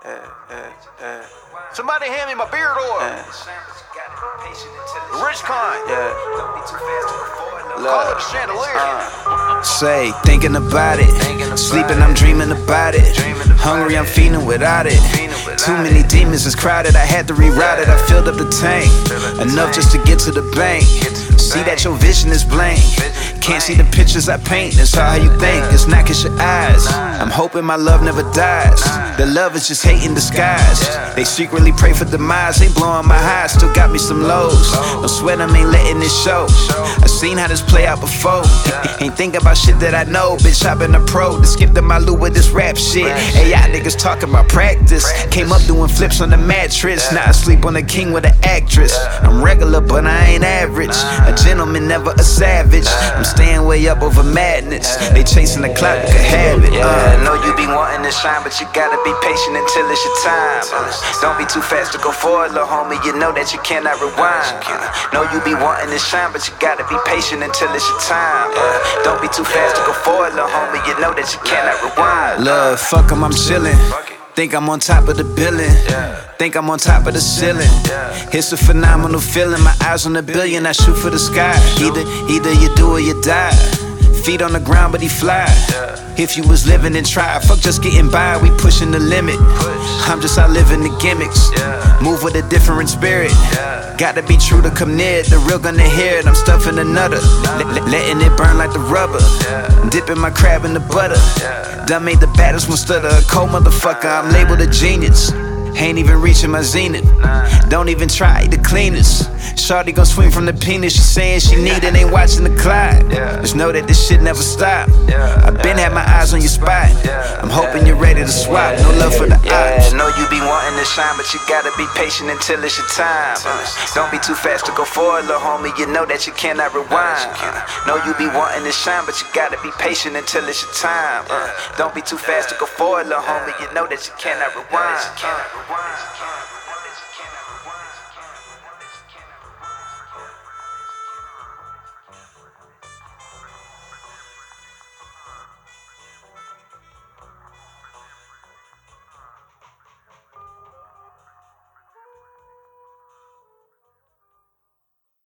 Somebody hand me my beard oil. The rich kind. Call it a chandelier. Say, thinking about it. Sleeping, I'm dreaming about it. Hungry, I'm feeding without it. Too many demons, it's crowded. I had to reroute it. I filled up the tank. Enough just to get to the bank. See that your vision is blank. Can't see the pictures I paint. That's how you think. It's not 'cause your eyes. I'm hoping my love never dies. The love is just hate in disguise. They secretly pray for demise. They blowing my highs, still got me some lows. No sweat, I ain't letting it show. I seen how this play out before. Ain't think about shit that I know. Bitch, I've been a pro. To skip the my loop with this rap shit. AI niggas talking about practice. Came up doing flips on the mattress. Now I sleep on the king with an actress. I'm regular, but I ain't average. A gentleman, never a savage. I'm staying way up over madness. They chasing the clock, you could have it. I know you be wanting to shine, but you gotta be patient until it's your time. Don't be too fast to go forward, little homie. You know that you cannot rewind. Know you be wanting to shine, but you gotta be patient until it's your time. Don't be too fast to go forward, little homie. You know that you cannot rewind. Love, fuck 'em, I'm chillin'. Think I'm on top of the billing. Think I'm on top of the ceiling. It's a phenomenal feeling. My eyes on the billion, I shoot for the sky. Either you do or you die. Feet on the ground, but he fly. If you was living and try, fuck just getting by, we pushing the limit. I'm just out living the gimmicks. Move with a different spirit. Gotta be true to come near it. The real gonna hear it. I'm stuffing another, letting it burn like the rubber. Dipping my crab in the butter. Done made the baddest one stutter. A cold motherfucker, I'm labeled a genius. Ain't even reaching my zenith. Don't even try the cleanest. Shawty gon' swing from the penis. She saying she need it, ain't watching the clock. Just know that this shit never stop. I been had my eyes on your spot. I'm hoping you're ready to swap. No love for the odds. Know you be wanting to shine, but you gotta be patient until it's your time. Don't be too fast to go forward, little homie. You know that you cannot rewind. Know you be wanting to shine, but you gotta be patient until it's your time. Don't be too fast to go forward, little homie. You know that you cannot rewind.